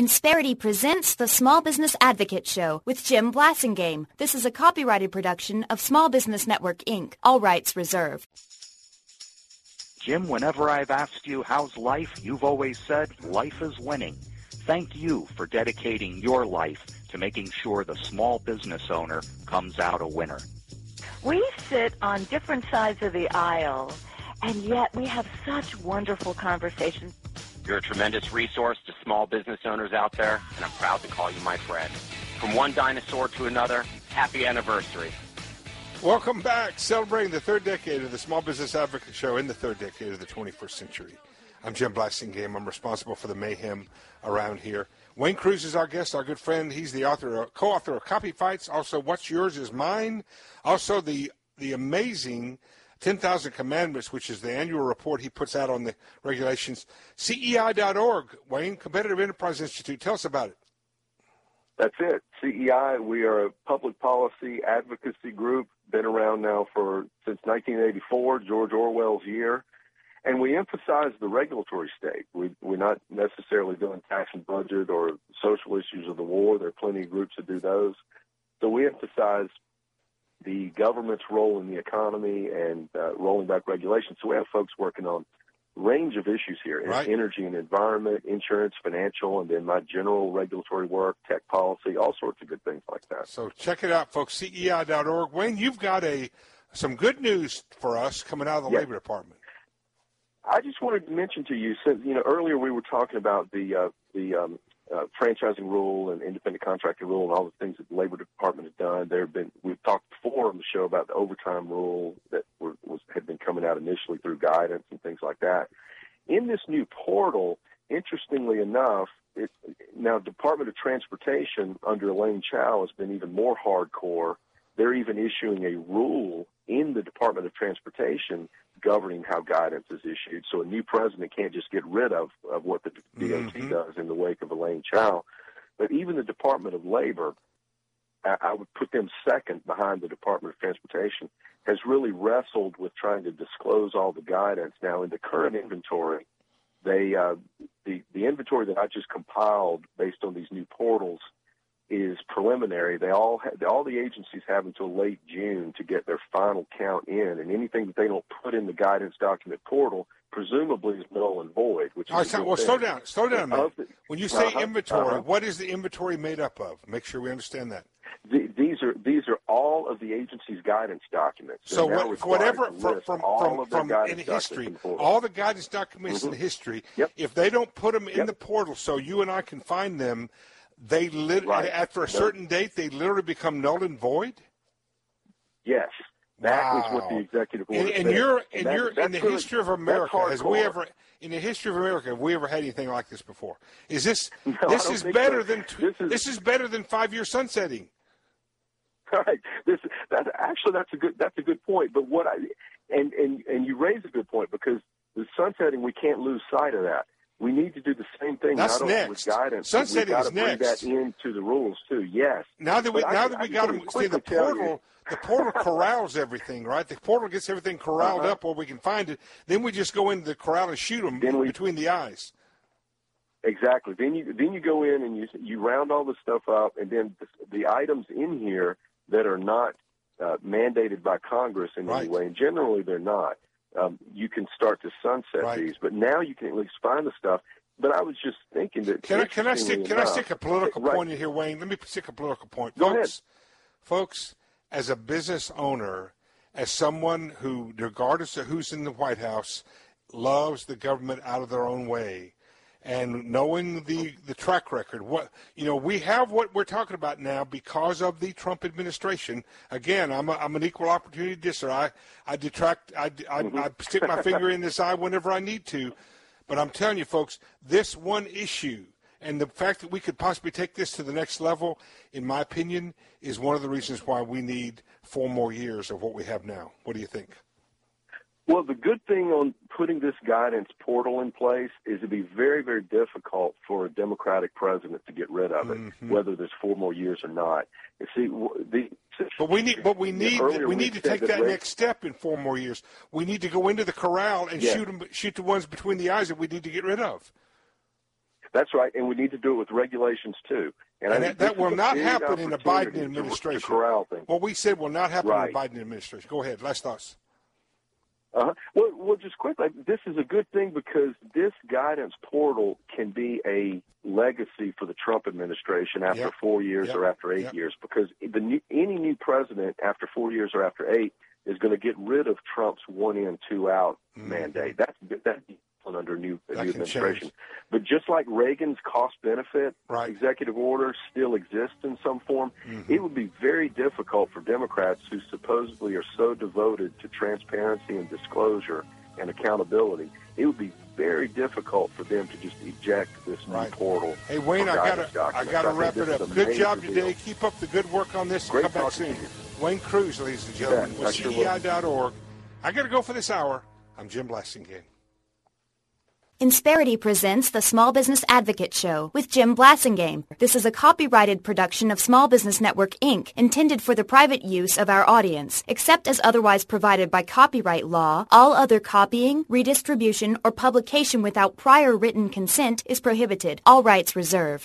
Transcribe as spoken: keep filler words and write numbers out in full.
Insperity presents the Small Business Advocate Show with Jim Blasingame. This is a copyrighted production of Small Business Network, Incorporated. All rights reserved. Jim, whenever I've asked you how's life, you've always said life is winning. Thank you for dedicating your life to making sure the small business owner comes out a winner. We sit on different sides of the aisle, and yet we have such wonderful conversations. You're a tremendous resource to small business owners out there, and I'm proud to call you my friend. From one dinosaur to another, happy anniversary. Welcome back, celebrating the third decade of the Small Business Advocate Show in the third decade of the twenty-first century. I'm Jim Blasingame. I'm responsible for the mayhem around here. Wayne Cruz is our guest, our good friend. He's the author, co-author of Copy Fights. Also, What's Yours is Mine. Also, the the amazing ten thousand Commandments, which is the annual report he puts out on the regulations. C E I dot org, Wayne, Competitive Enterprise Institute. Tell us about it. That's it. C E I, we are a public policy advocacy group, been around now for since nineteen eighty-four, George Orwell's year. And we emphasize the regulatory state. We, we're not necessarily doing tax and budget or social issues of the war. There are plenty of groups that do those. So we emphasize the government's role in the economy and uh, rolling back regulations. So we have folks working on a range of issues here, right. Energy and environment, insurance, financial, and then my general regulatory work, tech policy, all sorts of good things like that. So check it out, folks, C E I dot org. Wayne, you've got a some good news for us coming out of the yes. Labor Department. I just wanted to mention to you, since you know earlier we were talking about the uh, the um, uh, franchising rule and independent contractor rule and all the things that the Labor Department has done. There have been we've talked before on the show about the overtime rule that were, was had been coming out initially through guidance and things like that. In this new portal, interestingly enough, it, now Department of Transportation under Elaine Chao has been even more hardcore. They're even issuing a rule in the Department of Transportation governing how guidance is issued. So a new president can't just get rid of, of what the D O T mm-hmm. does in the wake of Elaine Chao. But even the Department of Labor, I, I would put them second behind the Department of Transportation, has really wrestled with trying to disclose all the guidance. Now, in the current inventory, they uh, the, the inventory that I just compiled based on these new portals is preliminary. They all ha- all the agencies have until late June to get their final count in, and anything that they don't put in the guidance document portal presumably is null and void. Which all is right, so, well, slow down, slow down, man. The, when you say uh-huh, inventory, uh-huh. what is the inventory made up of? Make sure we understand that. The, these are these are all of the agency's guidance documents. So what, whatever from from, from, from in history, in all the guidance documents mm-hmm. in history, yep. if they don't put them in yep. the portal so you and I can find them, they lit- right. after a certain date, they literally become null and void? Yes. That wow. is what the executive order and, and said. you're, and and that, you're in the really, history of America, has we hardcore. ever in the history of America have we ever had anything like this before? Is this no, this is better so. than this is, this is better than five year sunsetting? Right. This that actually that's a good that's a good point. But what I and and and you raise a good point, because the sunsetting, we can't lose sight of that. We need to do the same thing. That's not next. only with guidance, sunsetting but we've got is to bring next. that into the rules too. Yes. Now that we but now I, that we I got them, see the portal. The portal corrals everything, right? The portal gets everything corralled uh-huh. up where we can find it. Then we just go into the corral and shoot them we, between the eyes. Exactly. Then you then you go in and you you round all this stuff up, and then the, the items in here that are not uh, mandated by Congress in right. any way, and generally they're not. Um, you can start to sunset right. these, but now you can at least find the stuff. But I was just thinking that can I can I stick can enough, I stick a political right. point in here, Wayne? Let me stick a political point, Go folks. ahead. Folks, as a business owner, as someone who, regardless of who's in the White House, loves the government out of their own way, and knowing the, the track record, what you know, we have what we're talking about now because of the Trump administration. Again, I'm a, I'm an equal opportunity disser. I I detract. I, I, mm-hmm. I stick my finger in this eye whenever I need to. But I'm telling you, folks, this one issue and the fact that we could possibly take this to the next level, in my opinion, is one of the reasons why we need four more years of what we have now. What do you think? Well, the good thing on putting this guidance portal in place is it'd be very, very difficult for a Democratic president to get rid of it, mm-hmm. whether there's four more years or not. You see, the but we need, but we need, we need to take that rate. next step in four more years. We need to go into the corral and yeah. shoot them, shoot the ones between the eyes that we need to get rid of. That's right, and we need to do it with regulations too. And, and that, that will not happen in the Biden administration. To corral things. What we said will not happen right. in the Biden administration. Go ahead. Last thoughts. Uh-huh. Well, well, just quickly, this is a good thing because this guidance portal can be a legacy for the Trump administration after yep. four years yep. or after eight yep. years, because the new, any new president after four years or after eight is going to get rid of Trump's one in, two out mm-hmm. mandate. That's that's under new, new administration. Change. But just like Reagan's cost-benefit right. executive order still exists in some form, mm-hmm. it would be very difficult for Democrats who supposedly are so devoted to transparency and disclosure and accountability. It would be very difficult for them to just eject this right. new portal. Hey, Wayne, I got I got to wrap it up. Good job today. Deal. Keep up the good work on this. Great Come back soon. Wayne Cruz, ladies and gentlemen, with C E I dot org. I got to go for this hour. I'm Jim Blasingame. Insperity presents the Small Business Advocate Show with Jim Blasingame. This is a copyrighted production of Small Business Network, Incorporated, intended for the private use of our audience. Except as otherwise provided by copyright law, all other copying, redistribution, or publication without prior written consent is prohibited. All rights reserved.